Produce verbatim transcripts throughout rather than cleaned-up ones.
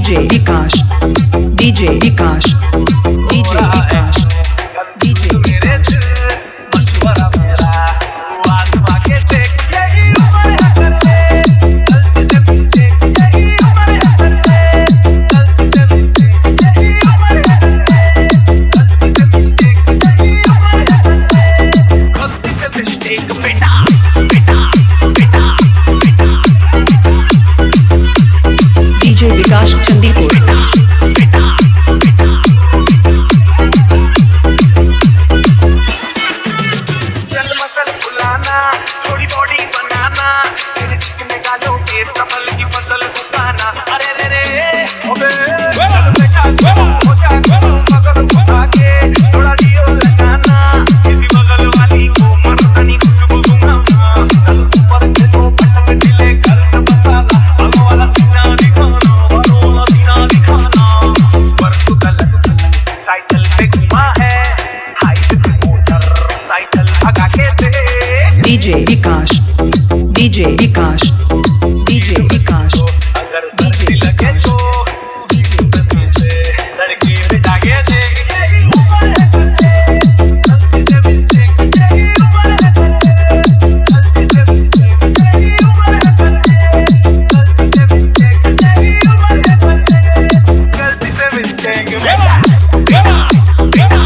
DJ Vikas DJ Vikas DJ Vikas DJ Vikas मशवरा मेरा आसमां के देख यही उम्र है कर ले गलती से मिस्टेक यही उम्र है कर ले गलती से मिस्टेक यही उम्र है कर ले गलती से मिस्टेक यही उम्र है कर ले गलती से मिस्टेक बेटा बेटा बेटा बेटा डीजे विकास चंदीपुर चल मसल फुलाना थोड़ी बॉडी बनाना तेरे चिकने गालों के संभल की फसल उठाना अरे रे रे ओबे चल बेटा चल हो जा मगर उठा के थोड़ा लियो लगाना किसी बगल वाली को मर्दानी खुशबू दूंगा चल ऊपर देखो पटक दिले कर बताना आगो वाला सीना दिखाना वालो वाला सीना दिखाना परसों गलत साइकिल पे घुमा है हाइट पे मोटर साइकिल भगा के दे DJ Vikas DJ Vikas DJ Vikas अगर सर्दी लगे तो सीधे पे पीछे लड़की बिठा के दे यही उम्र है कर ले गलती से मिस्टेक यही उम्र है कर ले गलती से मिस्टेक यही उम्र है कर ले गलती से मिस्टेक यही उम्र है कर ले गलती से मिस्टेक बेटा बेटा बेटा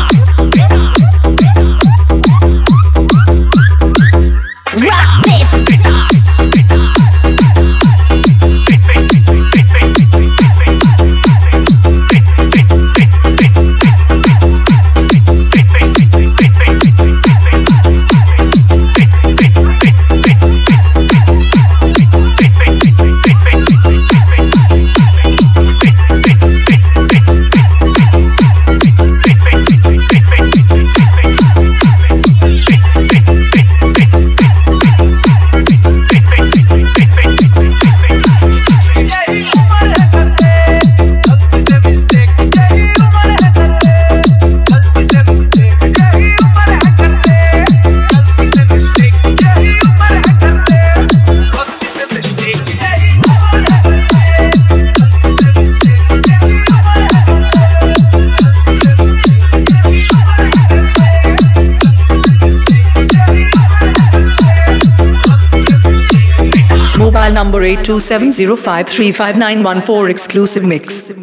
Mobile number eight two seven zero five three five nine one four exclusive mix.